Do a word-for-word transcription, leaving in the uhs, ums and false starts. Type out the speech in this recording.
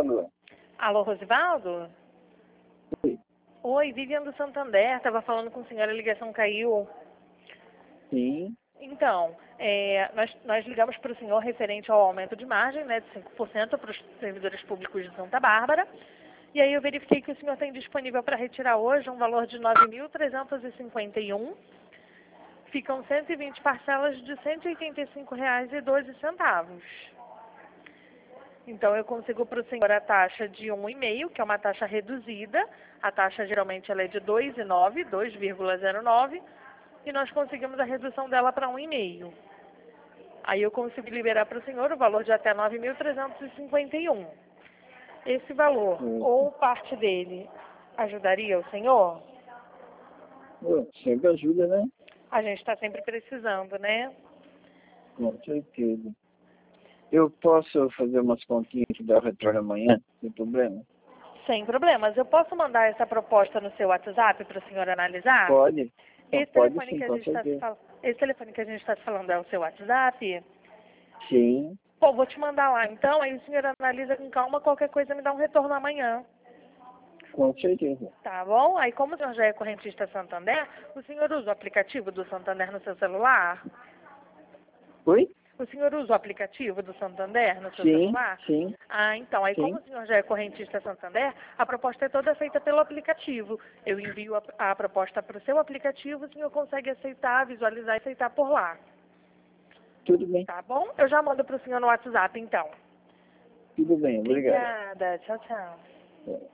Alô? Alô, Rosivaldo? Oi. Oi, Vivian do Santander, estava falando com o senhor, a ligação caiu. Sim. Então, é, nós, nós ligamos para o senhor referente ao aumento de margem, né, de cinco por cento para os servidores públicos de Santa Bárbara. E aí eu verifiquei que o senhor tem disponível para retirar hoje um valor de nove mil trezentos e cinquenta e um. Ficam cento e vinte parcelas de cento e oitenta e cinco reais e doze centavos. Então, eu consigo para o senhor a taxa de um vírgula cinco, que é uma taxa reduzida. A taxa geralmente ela é de dois vírgula nove, dois vírgula zero nove, e nós conseguimos a redução dela para um vírgula cinco. Aí eu consigo liberar para o senhor o valor de até nove mil trezentos e cinquenta e um. Esse valor, Hum. ou parte dele, ajudaria o senhor? Pô, sempre ajuda, né? A gente está sempre precisando, né? Com certeza. Eu posso fazer umas continhas que dá o retorno amanhã, sem problema? Sem problemas. Eu posso mandar essa proposta no seu WhatsApp para o senhor analisar? Pode. Não, Esse pode telefone sim, que a com gente está se certeza. fal... Esse telefone que a gente está se falando é o seu WhatsApp? Sim, Pô, vou te mandar lá então, aí o senhor analisa com calma, qualquer coisa me dá um retorno amanhã. com certeza. Tá bom? Aí como o senhor já é correntista Santander, o senhor usa o aplicativo do Santander no seu celular? Oi? O senhor usa o aplicativo do Santander no seu Sim, celular? sim, Ah, então, aí como sim. o senhor já é correntista Santander, a proposta é toda feita pelo aplicativo. Eu envio a, a proposta para o seu aplicativo, o senhor consegue aceitar, visualizar e aceitar por lá. Tudo bem, Tá bom? Eu já mando para o senhor no WhatsApp, então. tudo bem, obrigado. Obrigada. Tchau, tchau. É.